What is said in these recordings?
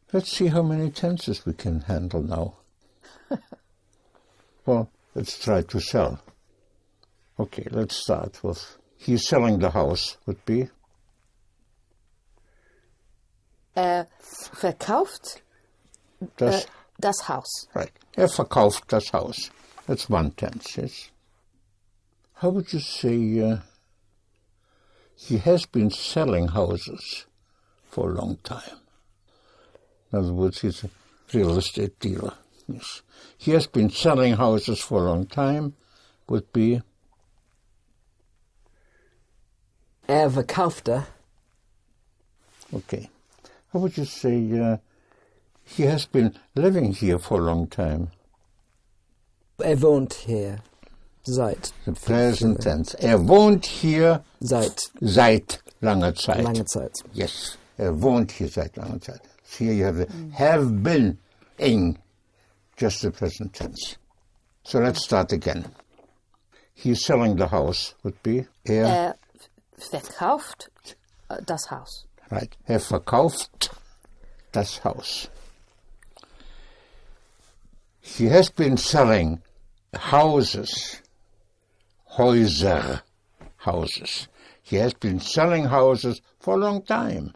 Let's see how many tenses we can handle now. Well, let's try to sell. Okay, let's start with he's selling the house would be. Verkauft das Haus. Right. Verkauft das Haus. That's one tense, yes. How would you say he has been selling houses for a long time? In other words, he's a real estate dealer. Yes. He has been selling houses for a long time would be. Verkaufte. Okay. How would you say he has been living here for a long time? Wohnt hier. Seit. The present tense. Wohnt hier seit langer Zeit. Lange Zeit. Yes. Wohnt hier seit langer Zeit. So here you have the have been in, just the present tense. So let's start again. He's selling the house would be. Verkauft das Haus. Right. Verkauft das Haus. He has been selling houses. Häuser. Houses. He has been selling houses for a long time.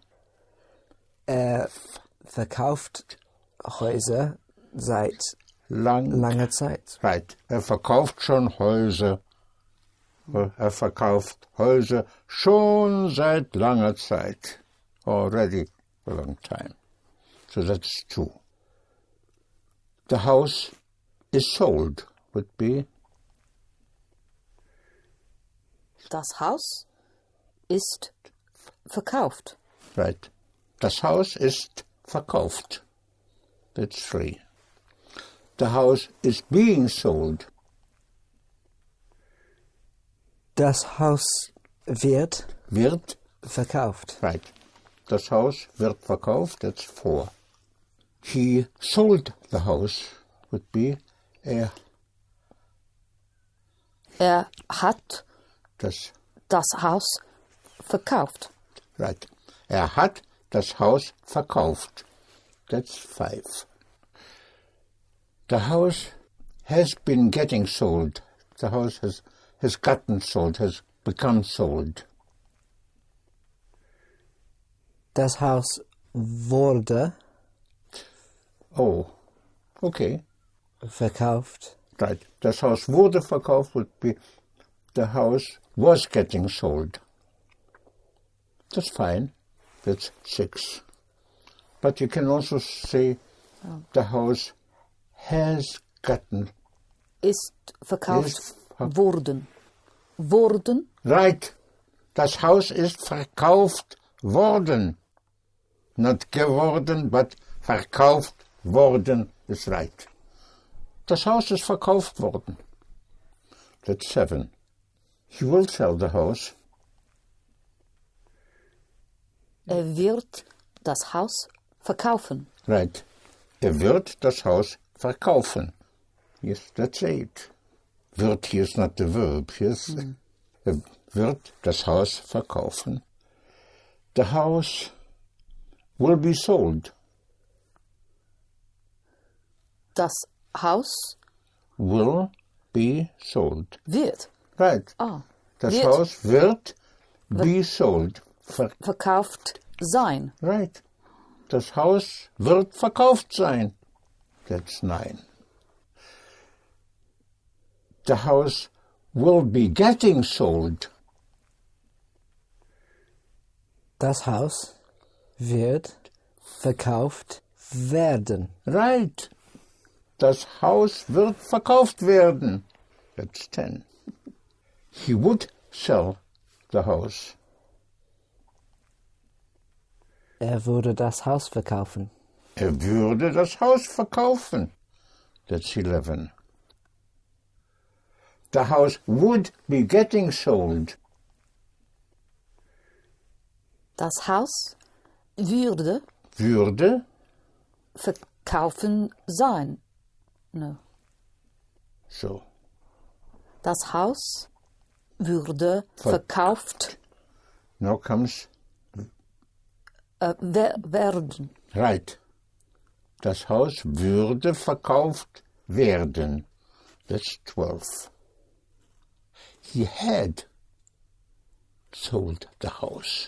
Verkauft Häuser seit langer Zeit. Right. Verkauft schon Häuser. Verkauft Häuser schon seit langer Zeit. Already a long time. So that's two. The house is sold would be. Das Haus ist verkauft. Right. Das Haus ist verkauft. That's three. The house is being sold. Das Haus wird verkauft. Right. Das Haus wird verkauft. That's four. He sold the house would be. Hat das Haus verkauft. Right. Hat das Haus verkauft. That's five. The house has been getting sold. The house has gotten sold, has become sold. Das Haus wurde Oh, okay. Verkauft. Right. Das Haus wurde verkauft would be the house was getting sold. That's fine. That's six. But you can also say the house has gotten. Ist verkauft worden. Worden. Right. Das Haus ist verkauft worden. Not geworden, but verkauft worden is right. Das Haus ist verkauft worden. That's seven. He will sell the house. Wird das Haus verkaufen. Right. Wird das Haus verkaufen. Yes, that's eight. Wird here is not the verb. Yes. Wird das Haus verkaufen. The house will be sold. Das Haus Will be sold. wird. Right. Das Haus wird be sold. Verkauft sein. Right. Das Haus wird verkauft sein. That's nine. The house will be getting sold. Das Haus wird verkauft werden. Right. Das Haus wird verkauft werden. That's 10. He would sell the house. Würde das Haus verkaufen. Würde das Haus verkaufen. That's 11. The house would be getting sold. Das Haus würde verkaufen sein. No. So. Das Haus würde verkauft Now comes werden. right. Das Haus würde verkauft werden. That's 12. He had sold the house.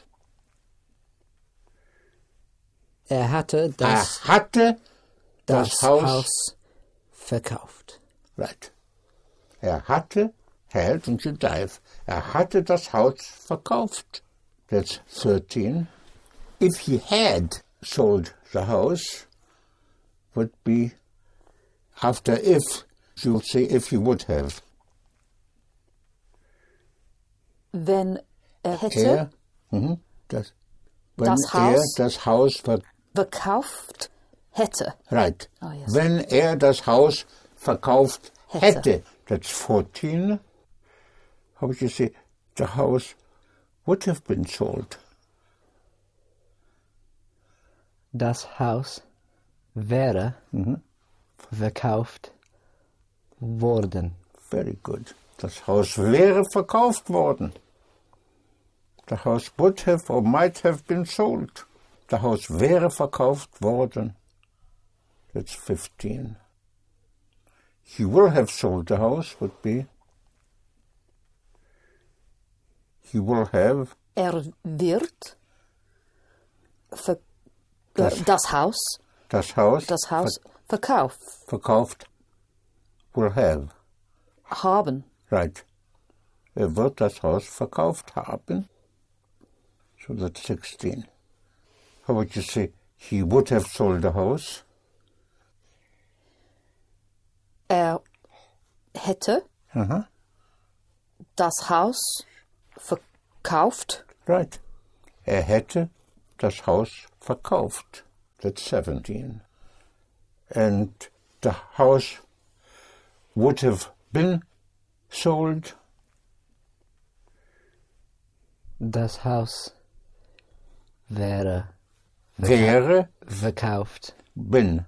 Hatte das hatte das Haus verkauft. Right. Hatte, had und Judaif. Hatte das Haus verkauft. That's 13. If he had sold the house, would be after if, you'll say if he would have. Wenn hätte Wenn das das Haus verkauft hätte. Right. Oh, yes. Wenn das Haus verkauft hätte. That's 14. How would you say the house would have been sold? Das Haus wäre verkauft worden. Very good. Das Haus wäre verkauft worden. The house would have or might have been sold. Das Haus wäre verkauft worden. That's 15. He will have sold the house would be. He will have. Wird das Haus verkauft. Will have. Haben. Right. Wird das Haus verkauft haben. So that's 16. How would you say he would have sold the house? Hätte das Haus verkauft. Right. Hätte das Haus verkauft. That's 17. And the house would have been sold. Das Haus wäre verkauft bin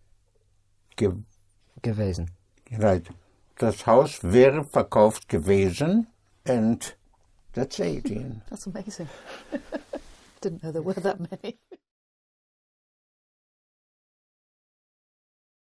gewesen. Right. Das Haus wäre verkauft gewesen, and that's 18. That's amazing. Didn't know there were that many.